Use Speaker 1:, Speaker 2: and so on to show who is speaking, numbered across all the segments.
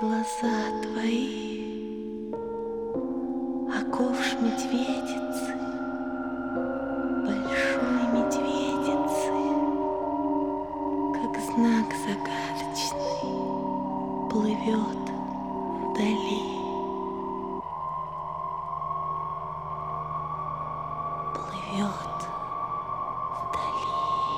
Speaker 1: глаза твои, а ковш медведицы, большой медведицы, как знак загадочный, плывет вдали. Плывет вдали.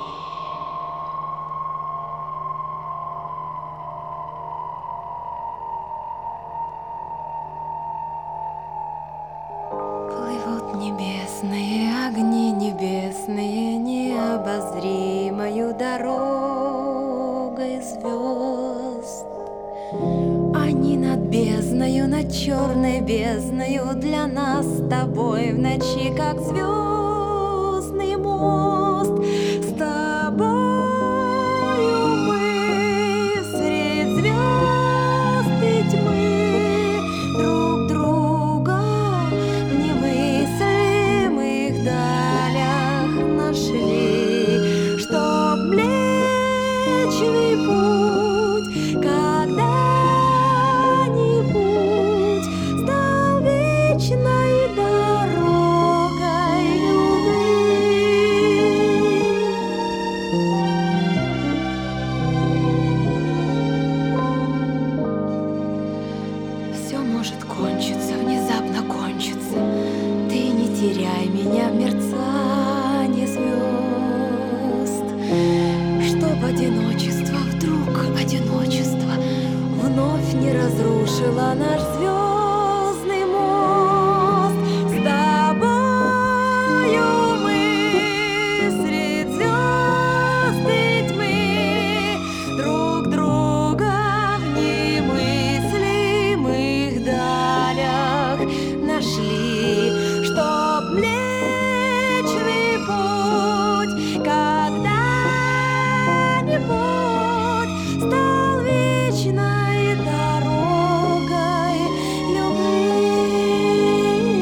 Speaker 2: Плывут небесные огни, небесные, необозримою дорогой звезд. Они над бездною, над черной бездною, для нас с тобой в ночи, как звездный мост. С тобою мы средь звезд и тьмы друг друга в немыслимых далях нашли, чтоб Млечный Путь когда-нибудь стал вечной дорогой любви. Все может кончиться, внезапно кончиться. Ты не теряй меня в мерцании звезд, чтоб одиночество, вдруг одиночество вновь не разрушило наш звездный мост. С тобою мы средь звезд и тьмы друг друга в немыслимых далях нашли, чтоб Млечный Путь когда-нибудь стал вечной дорогой любви.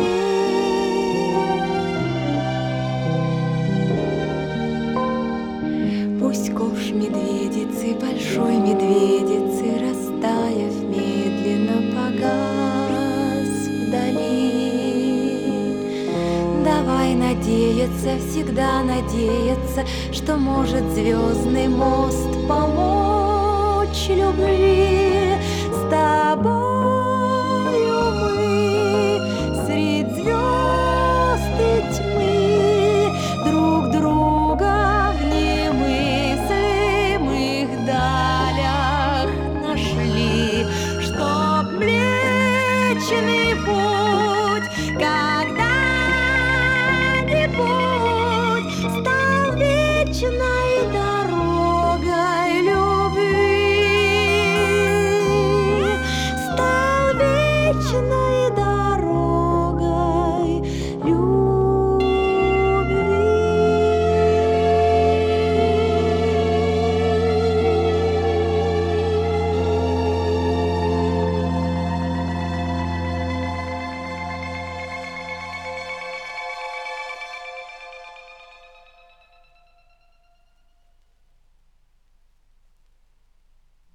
Speaker 2: Пусть ковш медведицы, большой медведицы, растаяв медленно погас вдали. Давай надеяться, всегда надеяться, что может звездный мост помочь любви.